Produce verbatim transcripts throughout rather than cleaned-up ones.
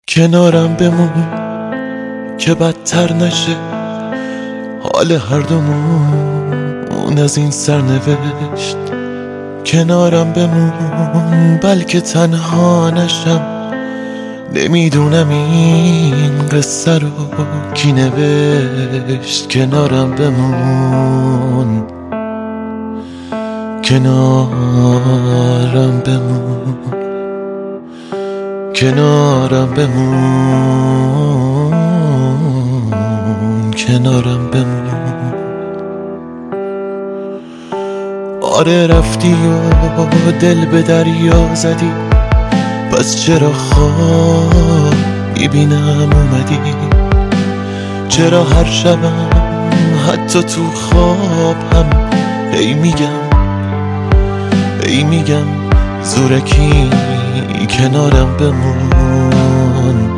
کنارم بمون که بدتر نشه حال هر دومون از این سرنوشت. کنارم بمون بلکه تنها نشم، نمیدونم این قصه رو کی نوشت. کنارم بمون، کنارم بمون، کنارم بمون، کنارم بمون. آره رفتی و دل به دریا زدی، پس چرا خواب میبینم اومدی؟ چرا هر شبم حتی تو خواب هم ای میگم ای میگم زورکی کنارم بمون،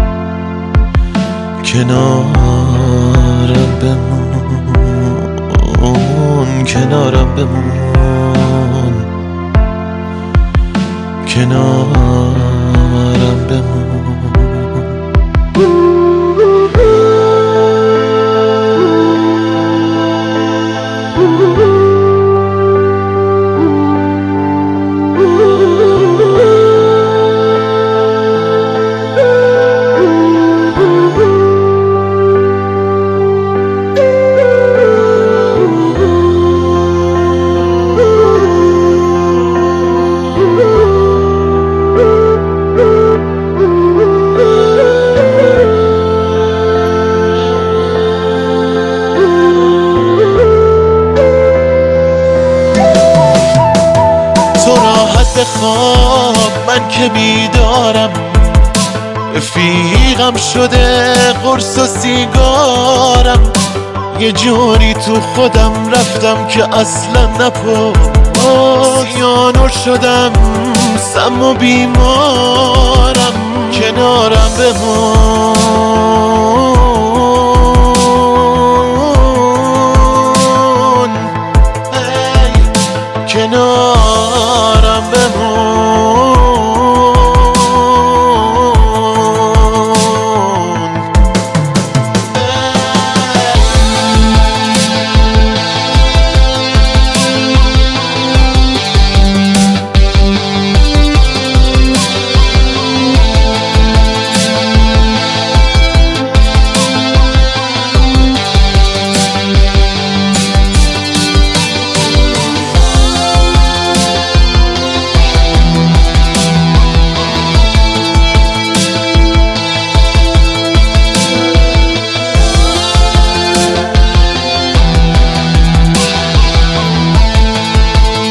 کنارم بمون، کنارم بمون، کنارم بمون. خواب من که بیدارم، رفیقم شده قرص و سیگارم. یه جوری تو خودم رفتم که اصلا نپرسیانو شدم، سم و بیمارم. کنارم بمون، ای کنارم بمون.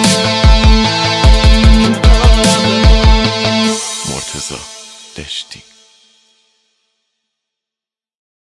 دشتی